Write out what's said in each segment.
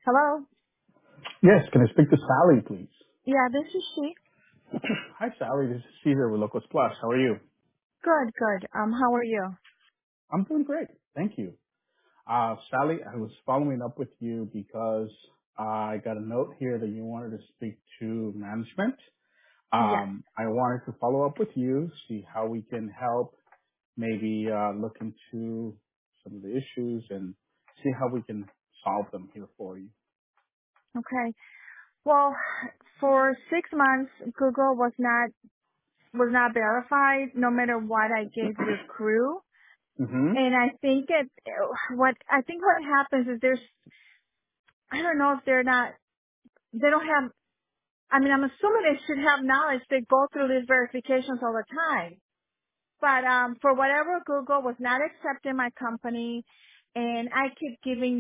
Hello? Yes, can I speak to Sally, please? Yeah, this is she. Hi, Sally. This is Caesar with Locals Plus. How are you? Good, good. How are you? I'm doing great. Thank you. Sally, I was following up with you because I got a note here that you wanted to speak to management. Yes. I wanted to follow up with you, see how we can help, maybe look into some of the issues and see how we can solve them here for you. Okay. Well, for 6 months, Google was not verified, no matter what I gave your crew. Mm-hmm. And I think what happens is I don't know if they don't have. I mean, I'm assuming they should have knowledge. They go through these verifications all the time. But for whatever, Google was not accepting my company, and I keep giving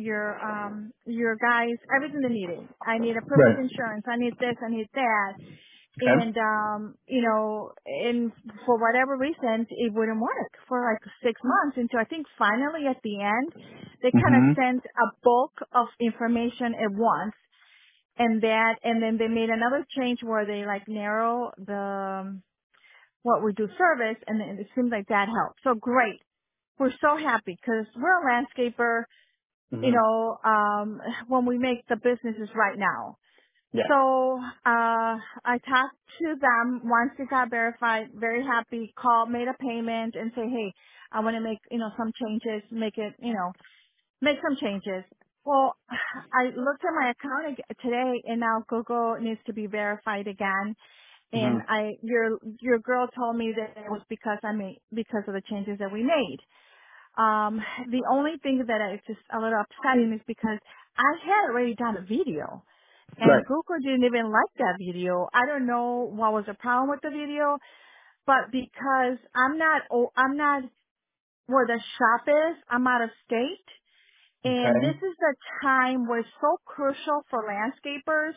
your guys everything they needed. I need a proof of Right. insurance. I need this. I need that. Okay. And and for whatever reason, it wouldn't work for like 6 months until I think finally at the end, they kind of Mm-hmm. sent a bulk of information at once. And then they made another change where they like narrow what we do service, and it seems like that helps. So great. We're so happy because we're a landscaper, you Mm-hmm. know, when we make the businesses right now. Yeah. So, I talked to them once it got verified, very happy, called, made a payment and say, hey, I want to make, some changes, make some changes. Well, I looked at my account today and now Google needs to be verified again. And Mm-hmm. your girl told me that it was because of the changes that we made. The only thing that is just a little upsetting is because I had already done a video and Right. Google didn't even like that video. I don't know what was the problem with the video, but because I'm not where the shop is, I'm out of state. And this Okay. is the time where it's so crucial for landscapers,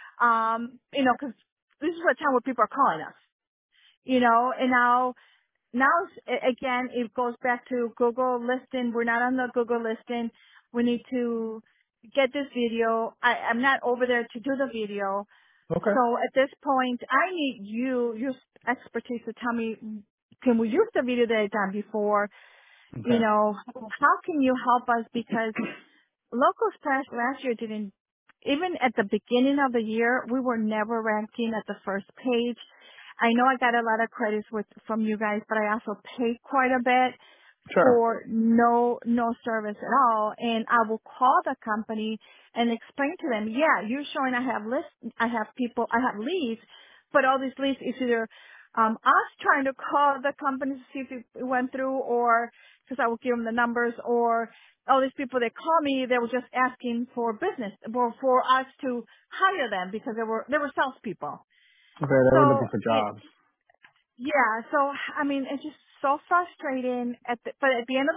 cause this is the time where people are calling us, and now again, it goes back to Google listing. We're not on the Google listing. We need to get this video. I'm not over there to do the video. Okay. So at this point, I need your expertise to tell me, can we use the video that I've done before? Okay. How can you help us? Because Locals Pass last year didn't, even at the beginning of the year, we were never ranking at the first page. I know I got a lot of credits from you guys, but I also paid quite a bit Sure. for no service at all. And I will call the company and explain to them, yeah, you're showing I have people, I have leads, but all these leads is either us trying to call the company to see if it went through, or because I will give them the numbers, or all these people that call me, they were just asking for business, for us to hire them because they were salespeople. Okay, they were So looking for jobs. yeah, so I mean, it's just so frustrating. But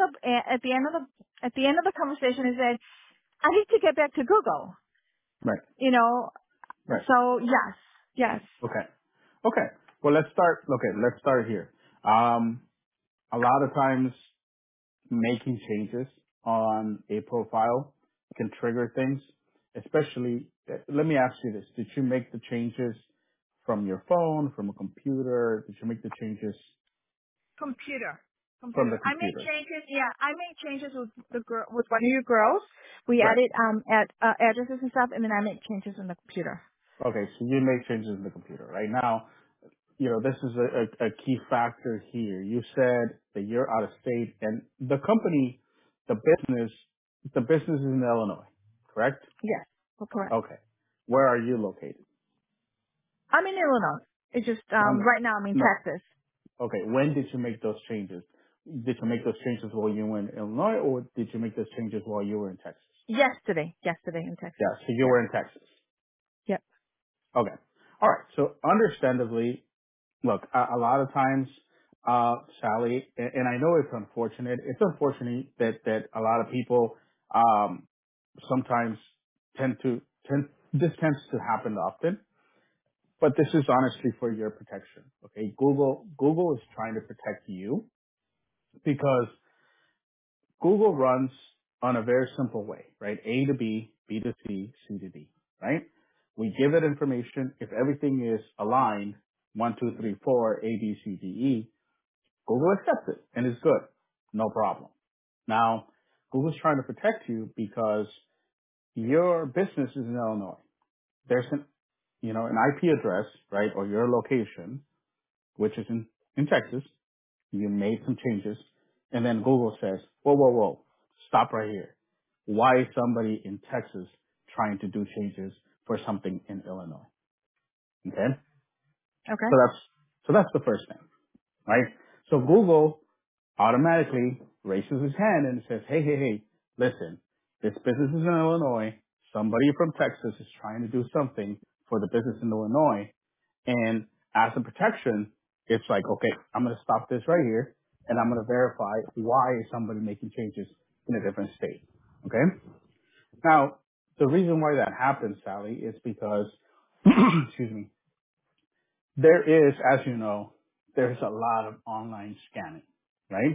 at the end of the conversation, is that I need to get back to Google. Right. You know, Right. so yes, yes, Okay. Okay. Well, let's start here. A lot of times making changes on a profile can trigger things, especially, let me ask you this. Did you make the changes from your phone, from a computer? Did you make the changes computer, from computer. the I made computer? changes. Yeah, I made changes with with one of your girls. We Right. added at addresses and stuff, and then I made changes in the computer. Okay, so you make changes in the computer. Right now, this is a key factor here. You said that you're out of state and the company, the business is in Illinois, correct? Yes, correct. Okay. Where are you located? I'm in Illinois. It's just No, no. right now I'm in No. Texas. Okay. When did you make those changes? Did you make those changes while you were in Illinois or did you make those changes while you were in Texas? Yesterday in Yeah. Texas. So you Yeah. were in Texas. Yep. Okay. All right. So understandably, look, a lot of times, Sally, and I know it's unfortunate. It's unfortunate that a lot of people sometimes this tends to happen often. But this is honestly for your protection. Okay, Google is trying to protect you because Google runs on a very simple way, right? A to B, B2C, C2D, right? We give it information. If everything is aligned, 1, 2, 3, 4, A, B, C, D, E, Google accepts it and it's good. No problem. Now, Google's trying to protect you because your business is in Illinois. There's an IP address, right, or your location, which is in Texas. You made some changes, and then Google says, whoa, whoa, whoa, stop right here. Why is somebody in Texas trying to do changes for something in Illinois? Okay? Okay. So that's the first thing, right? So Google automatically raises his hand and says, hey, hey, hey, listen, this business is in Illinois. Somebody from Texas is trying to do something for the business in Illinois. And as a protection, it's like, okay, I'm going to stop this right here and I'm going to verify why is somebody making changes in a different state. Okay. Now, the reason why that happens, Sally, is because, excuse me, there is, as you know, there's a lot of online scanning, right?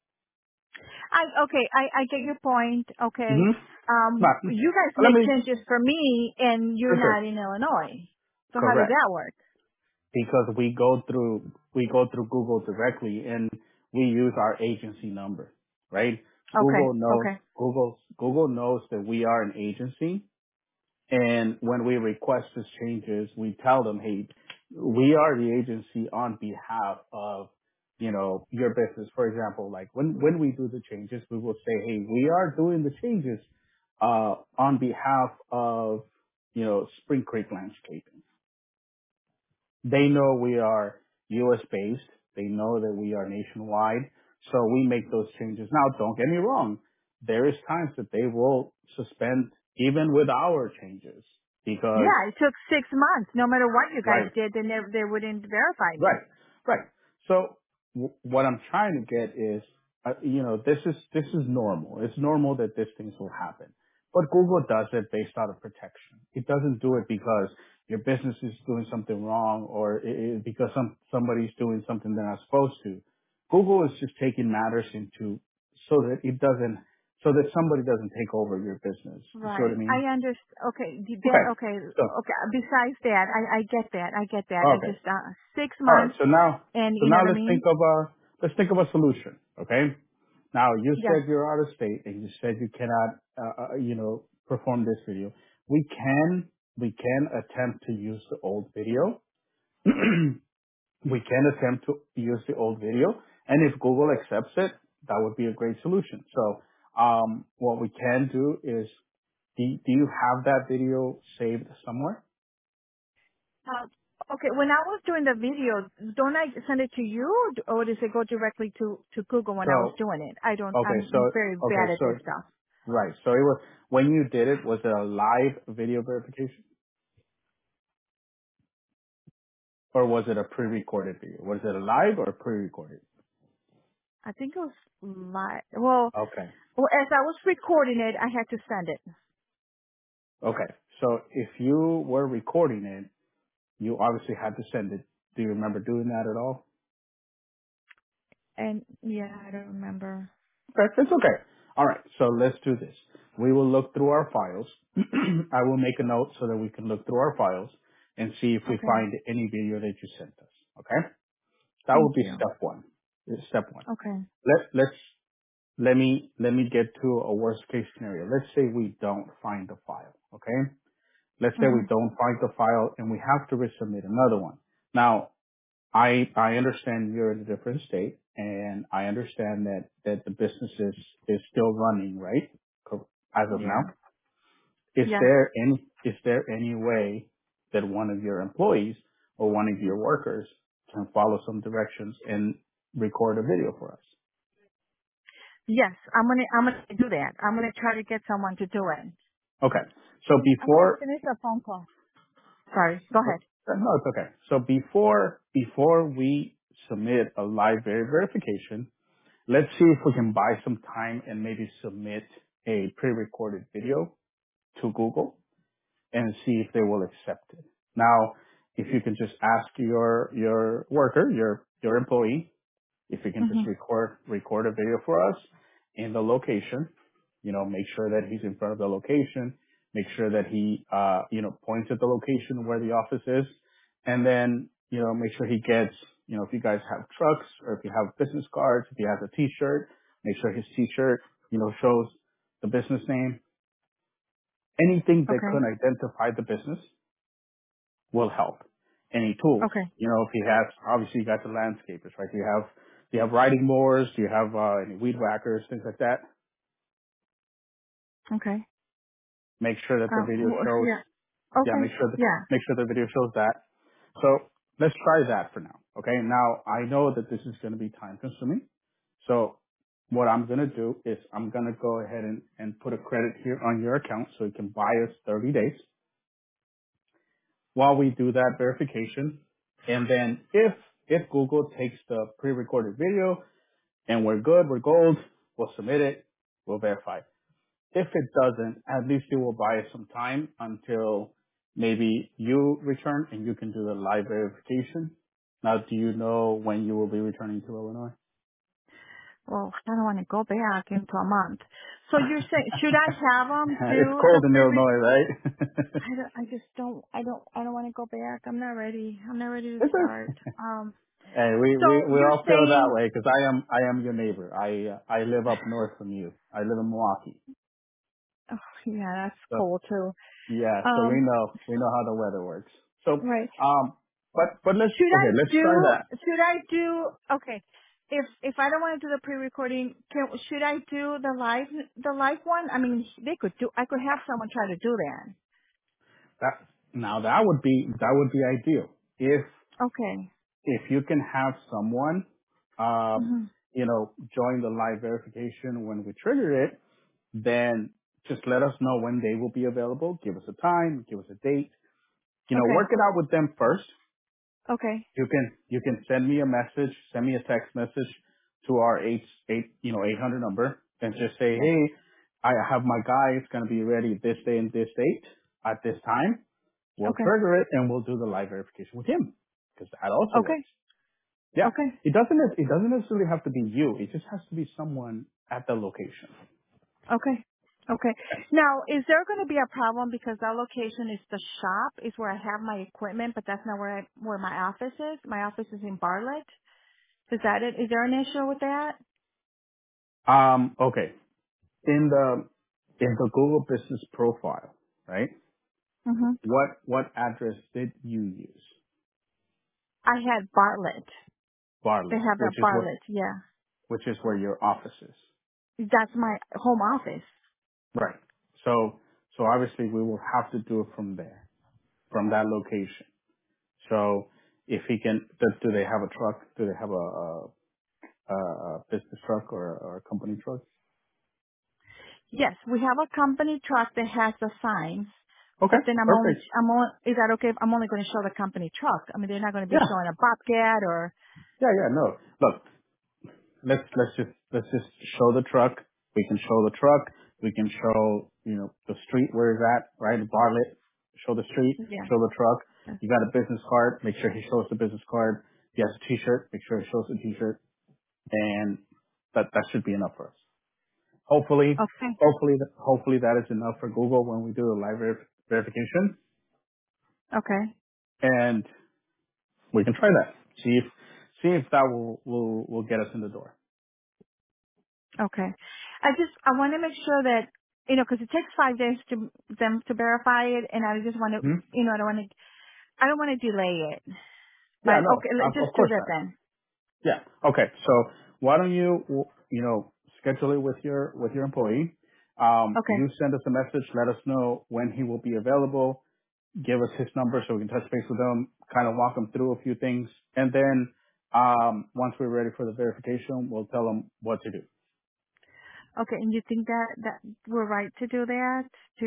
I get your point. Okay. Mm-hmm. You guys Let make me, changes for me and you're for not sure. in Illinois. So how does Correct. that work? Because we go through Google directly and we use our agency number, right? Okay. Okay. Google knows that we are an agency, and when we request these changes, we tell them, hey, we are the agency on behalf of, your business. For example, like when we do the changes, we will say, hey, we are doing the changes, on behalf of, Spring Creek Landscaping. They know we are U.S. based. They know that we are nationwide. So we make those changes. Now, don't get me wrong. There is times that they will suspend even with our changes because, Yeah, it took 6 months. No matter what you guys right, did, they wouldn't verify me. right, right. So what I'm trying to get is, this is normal. It's normal that these things will happen. But Google does it based out of protection. It doesn't do it because your business is doing something wrong or because somebody's doing something they're not supposed to. Google is just taking matters into so that somebody doesn't take over your business. You see what I Right. mean? I understand. Okay. Okay. Okay. So, Okay. Besides that, I get that. I get that. I okay. just, six All right. months So now, and so you know now what I let's think mean? of a solution. Okay. Now you Yes. said you're out of state and you said you cannot, perform this video. We can attempt to use the old video. We can attempt to use the old video, and if Google accepts it, that would be a great solution. So, what we can do is, do you have that video saved somewhere? Okay. When I was doing the video, don't I send it to you or does it go directly to Google when I was So, doing it? I don't, okay, I'm so, very bad okay, at so this stuff. right. So it was when you did it. Was it a live video verification, or was it a pre-recorded video? Was it a live or pre-recorded? I think it was live. Well, Okay. as I was recording it, I had to send it. Okay. So if you were recording it, you obviously had to send it. Do you remember doing that at all? And yeah, I don't remember. Okay, it's okay. All right. So let's do this. We will look through our files. I will make a note so that we can look through our files and see if we Okay. find any video that you sent us. Okay. That Thank would be you. step one. Step one. Okay. Let me get to a worst case scenario. Let's say we don't find the file. Okay. Let's say we Mhm. don't find the file and we have to resubmit another one. Now, I understand you're in a different state and I understand that the business is still running, right? As of Yeah. now. Is Yes. there any way that one of your employees or one of your workers can follow some directions and record a video for us? Yes. I'm gonna do that. I'm gonna try to get someone to do it. Okay. So I'm gonna before finish the phone call. Sorry. Go ahead. no, it's okay. So before we submit a live verification, let's see if we can buy some time and maybe submit a pre-recorded video to Google and see if they will accept it. Now, if you can just ask your worker, your employee, if you can just Mhm. record a video for us in the location, make sure that he's in front of the location, make sure that he, points at the location where the office is, and then, make sure he gets, if you guys have trucks or if you have business cards, if he has a t-shirt, make sure his t-shirt, shows the business name. Anything that could Okay. identify the business will help. Any tools, Okay. if he has, obviously you got the landscapers, right? Do you have riding mowers? Do you have, any weed whackers, things like that? Okay. Make sure that the video shows, Yeah. yeah, Okay. Yeah. make sure the video shows that. So let's try that for now. Okay. Now I know that this is going to be time consuming. So what I'm going to do is I'm going to go ahead and put a credit here on your account so you can buy us 30 days while we do that verification. And then if Google takes the pre-recorded video and we're good, we're gold, we'll submit it, we'll verify. If it doesn't, at least it will buy us some time until maybe you return and you can do the live verification. Now, do you know when you will be returning to Illinois? Well, I don't want to go back into a month. So you're saying, should I have them It's do the cold in pre? Illinois, right? I just don't. I don't want to go back. I'm not ready. I'm not ready to It's start. okay. Hey, we You're all feel that saying, way because I am your neighbor. I live up north from you. I live in Milwaukee. oh, yeah, that's So cool too. yeah, so Um, we know how the weather works. So right. but let's try that. Should I do, okay. If I don't want to do the pre-recording, should I do the live one? I mean, I could have someone try to do that. That would be ideal if Okay. you can have someone Hmm. join the live verification when we trigger it, then just let us know when they will be available. Give us a time, give us a date. Okay. Work it out with them first. Okay. You can send me a message, send me a text message to our 800 number and just say, Yes. hey, I have my guy. It's going to be ready this day and this date at this time. We'll Okay. trigger it and we'll do the live verification with him because that also Okay. works. Yeah. Okay. It doesn't necessarily have to be you. It just has to be someone at the location. Okay. Okay. Now, is there going to be a problem because that location is the shop, is where I have my equipment, but that's not where my office is? My office is in Bartlett. Is that it? Is there an issue with that? Okay. In the Google business profile, right? Hmm. What address did you use? I had Bartlett. They Bartlett, have a Bartlett. Yeah. which is where your office is. That's my home office. Right. So obviously we will have to do it from there, from that location. So if he can, do they have a truck? Do they have a business truck or a company truck? Yes, we have a company truck that has the signs, Okay, but then perfect. is that okay if I'm only going to show the company truck? I mean, they're not going to be Yeah, showing a Bobcat or, yeah. No, look, let's just show the truck. We can show the truck. We can show the street where it's at, right? Bartlett. Show the street. yeah. Show the truck. Yeah. You got a business card. Make sure he shows the business card. If he has a T-shirt, make sure he shows the T-shirt, and that should be enough for us. Hopefully, Okay. hopefully that is enough for Google when we do the live verification, Okay. and we can try that. See if that will get us in the door. Okay. I want to make sure that, because it takes 5 days to them to verify it, and I just want to, Hmm? I don't want to delay it. Yeah, But no, okay, of just do course that not. then. Yeah. Okay. So why don't schedule it with your employee? Okay. You send us a message. Let us know when he will be available. Give us his number so we can touch base with him. Kind of walk him through a few things, and then once we're ready for the verification, we'll tell him what to do. Okay. And you think that we're right to do that?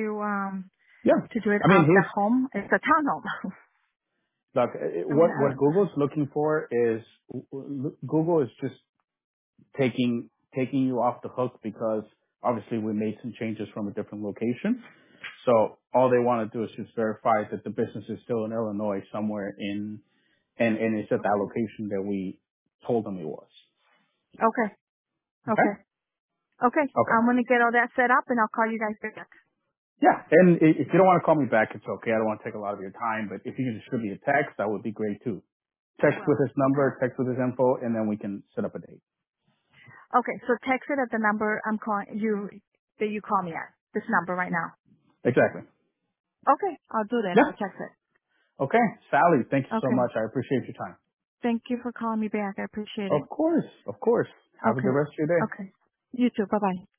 Yeah. To do it I mean, off the home? It's a townhome. look, I mean, what Google's looking for is Google is just taking you off the hook because obviously we made some changes from a different location. So all they want to do is just verify that the business is still in Illinois somewhere and it's at that okay. location that we told them it was. Okay. Okay? Okay. Okay. Okay. I'm going to get all that set up and I'll call you guys back. Yeah, and if you don't want to call me back, it's okay. I don't want to take a lot of your time, but if you can just shoot me a text, that would be great too. I Text with will. his Okay. number, text with his info, and then we can set up a date. Okay, so text it at the number I'm calling you, that you call me at. This number right now. Exactly. Okay, I'll do that. Yeah. I'll text it. Okay. Sally, thank you so Okay. much. I appreciate your time. Thank you for calling me back. I appreciate it. Of course. Of course. Have a good Okay. rest of your day. Okay. You too. Bye bye.